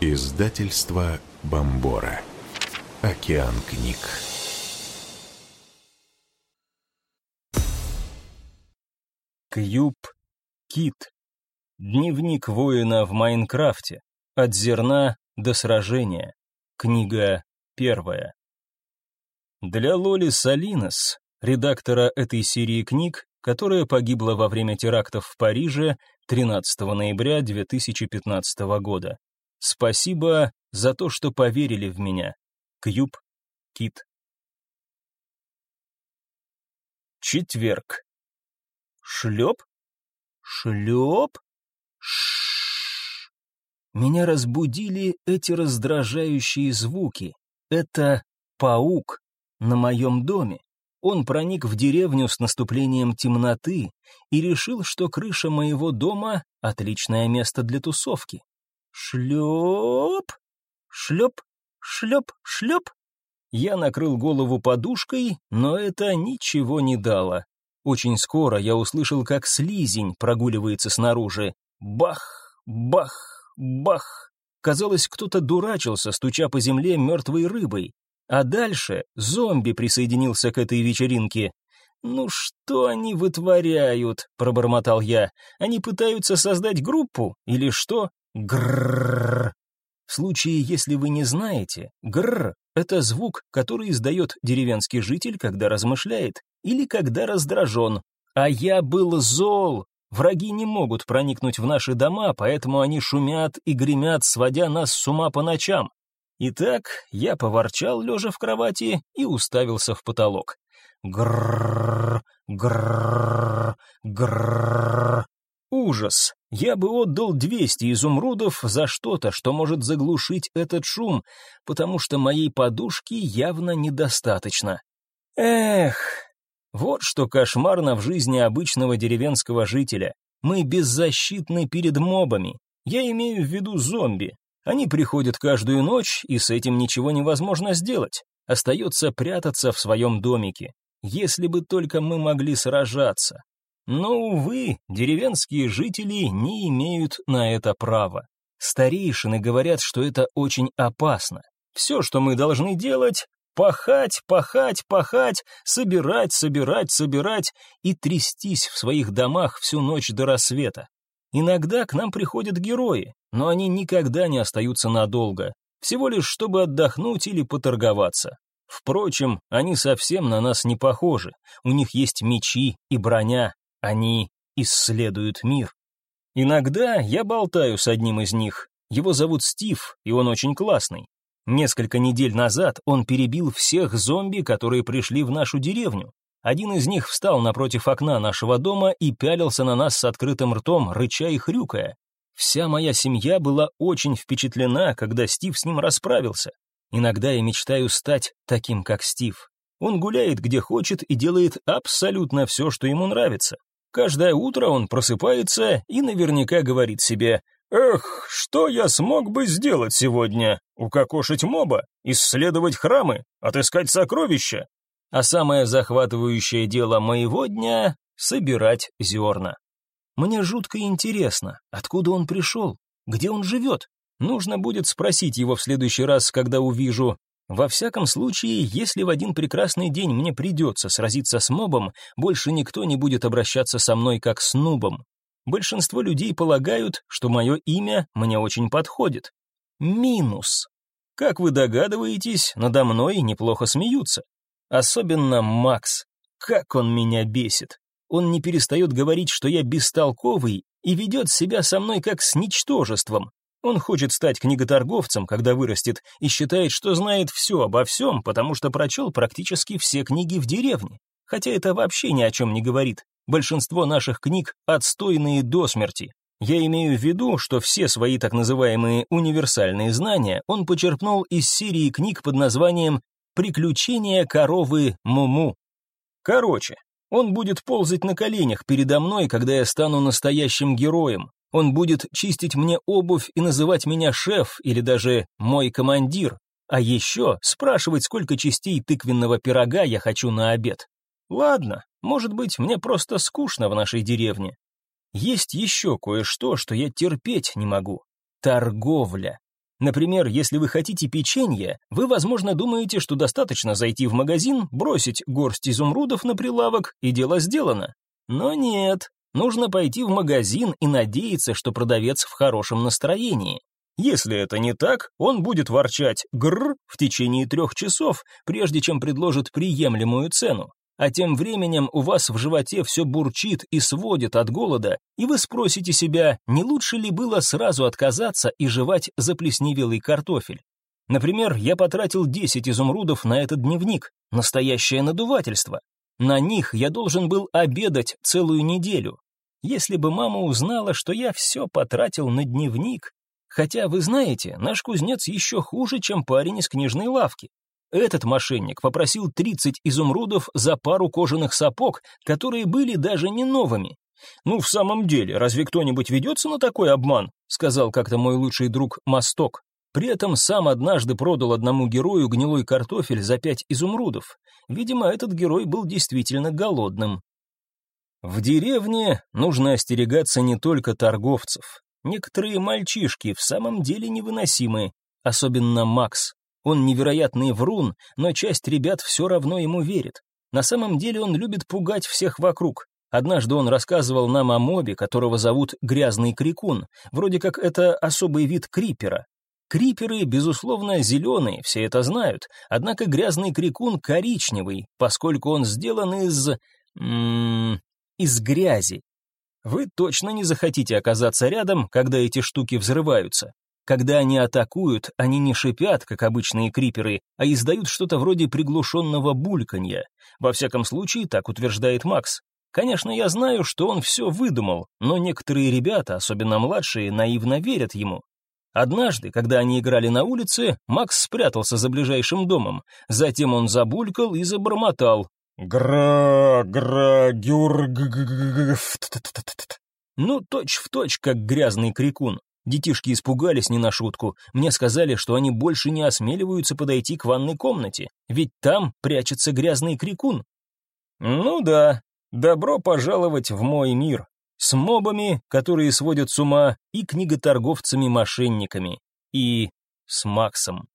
Издательство Бомбора. Океан книг. Кьюб Кит. Дневник воина в Майнкрафте. От зерна до сражения. Книга 1. Для Лоли Салинос, редактора этой серии книг, которая погибла во время терактов в Париже 13 ноября 2015 года. Спасибо за то, что поверили в меня. Кьюб Кит. Четверг. Шлеп? Шлеп? Ш. Меня разбудили эти раздражающие звуки. Это паук на моем доме. Он проник в деревню с наступлением темноты и решил, что крыша моего дома — отличное место для тусовки. Шлеп, шлеп, шлеп, шлеп. Я накрыл голову подушкой, но это ничего не дало. Очень скоро я услышал, как слизень прогуливается снаружи. Бах, бах, бах. Казалось, кто-то дурачился, стуча по земле мертвой рыбой. А дальше зомби присоединился к этой вечеринке. «Ну что они вытворяют?» — пробормотал я. «Они пытаются создать группу? Или что?» Гррррр. В случае, если вы не знаете, грррр — это звук, который издает деревенский житель, когда размышляет или когда раздражен. А я был зол. Враги не могут проникнуть в наши дома, поэтому они шумят и гремят, сводя нас с ума по ночам. Итак, я поворчал, лежа в кровати, и уставился в потолок. Гррррр, гррррр, гррррр. Ужас! Я бы отдал 200 изумрудов за что-то, что может заглушить этот шум, потому что моей подушки явно недостаточно. Эх, вот что кошмарно в жизни обычного деревенского жителя. Мы беззащитны перед мобами. Я имею в виду зомби. Они приходят каждую ночь, и с этим ничего невозможно сделать. Остается прятаться в своем домике. Если бы только мы могли сражаться. Но, увы, деревенские жители не имеют на это права. Старейшины говорят, что это очень опасно. Все, что мы должны делать — пахать, пахать, пахать, собирать, собирать, собирать и трястись в своих домах всю ночь до рассвета. Иногда к нам приходят герои, но они никогда не остаются надолго, всего лишь чтобы отдохнуть или поторговаться. Впрочем, они совсем на нас не похожи, у них есть мечи и броня. Они исследуют мир. Иногда я болтаю с одним из них. Его зовут Стив, и он очень классный. Несколько недель назад он перебил всех зомби, которые пришли в нашу деревню. Один из них встал напротив окна нашего дома и пялился на нас с открытым ртом, рыча и хрюкая. Вся моя семья была очень впечатлена, когда Стив с ним расправился. Иногда я мечтаю стать таким, как Стив. Он гуляет где хочет и делает абсолютно все, что ему нравится. Каждое утро он просыпается и наверняка говорит себе: «Эх, что я смог бы сделать сегодня? Укокошить моба? Исследовать храмы? Отыскать сокровища?» А самое захватывающее дело моего дня — собирать зерна. Мне жутко интересно, откуда он пришел, где он живет. Нужно будет спросить его в следующий раз, когда увижу. Во всяком случае, если в один прекрасный день мне придется сразиться с мобом, больше никто не будет обращаться со мной как с нубом. Большинство людей полагают, что мое имя мне очень подходит. Минус. Как вы догадываетесь, надо мной неплохо смеются. Особенно Макс. Как он меня бесит. Он не перестает говорить, что я бестолковый, и ведет себя со мной как с ничтожеством. Он хочет стать книготорговцем, когда вырастет, и считает, что знает все обо всем, потому что прочел практически все книги в деревне. Хотя это вообще ни о чем не говорит. Большинство наших книг отстойные до смерти. Я имею в виду, что все свои так называемые универсальные знания он почерпнул из серии книг под названием «Приключения коровы Муму». Короче, он будет ползать на коленях передо мной, когда я стану настоящим героем. Он будет чистить мне обувь и называть меня шеф или даже мой командир, а еще спрашивать, сколько частей тыквенного пирога я хочу на обед. Ладно, может быть, мне просто скучно в нашей деревне. Есть еще кое-что, что я терпеть не могу. Торговля. Например, если вы хотите печенье, вы, возможно, думаете, что достаточно зайти в магазин, бросить горсть изумрудов на прилавок, и дело сделано. Но нет, нужно пойти в магазин и надеяться, что продавец в хорошем настроении. Если это не так, он будет ворчать «гррр» в течение 3 часов, прежде чем предложит приемлемую цену. А тем временем у вас в животе все бурчит и сводит от голода, и вы спросите себя, не лучше ли было сразу отказаться и жевать заплесневелый картофель. Например, я потратил 10 изумрудов на этот дневник, настоящее надувательство. На них я должен был обедать целую неделю. Если бы мама узнала, что я все потратил на дневник... Хотя, вы знаете, наш кузнец еще хуже, чем парень из книжной лавки. Этот мошенник попросил 30 изумрудов за пару кожаных сапог, которые были даже не новыми. «Ну, в самом деле, разве кто-нибудь ведется на такой обман?» сказал как-то мой лучший друг Мосток. При этом сам однажды продал одному герою гнилой картофель за 5 изумрудов. Видимо, этот герой был действительно голодным. В деревне нужно остерегаться не только торговцев. Некоторые мальчишки в самом деле невыносимы, особенно Макс. Он невероятный врун, но часть ребят все равно ему верит. На самом деле он любит пугать всех вокруг. Однажды он рассказывал нам о мобе, которого зовут Грязный Крикун. Вроде как это особый вид крипера. Криперы, безусловно, зеленые, все это знают. Однако Грязный Крикун коричневый, поскольку он сделан из грязи. Вы точно не захотите оказаться рядом, когда эти штуки взрываются. Когда они атакуют, они не шипят, как обычные криперы, а издают что-то вроде приглушенного бульканья. Во всяком случае, так утверждает Макс. Конечно, я знаю, что он все выдумал, но некоторые ребята, особенно младшие, наивно верят ему. Однажды, когда они играли на улице, Макс спрятался за ближайшим домом. Затем он забулькал и забормотал. Ну, точь-в-точь, как Грязный Крикун. Детишки испугались не на шутку. Мне сказали, что они больше не осмеливаются подойти к ванной комнате, ведь там прячется Грязный Крикун. Ну да, добро пожаловать в мой мир. С мобами, которые сводят с ума, и книготорговцами-мошенниками. И с Максом.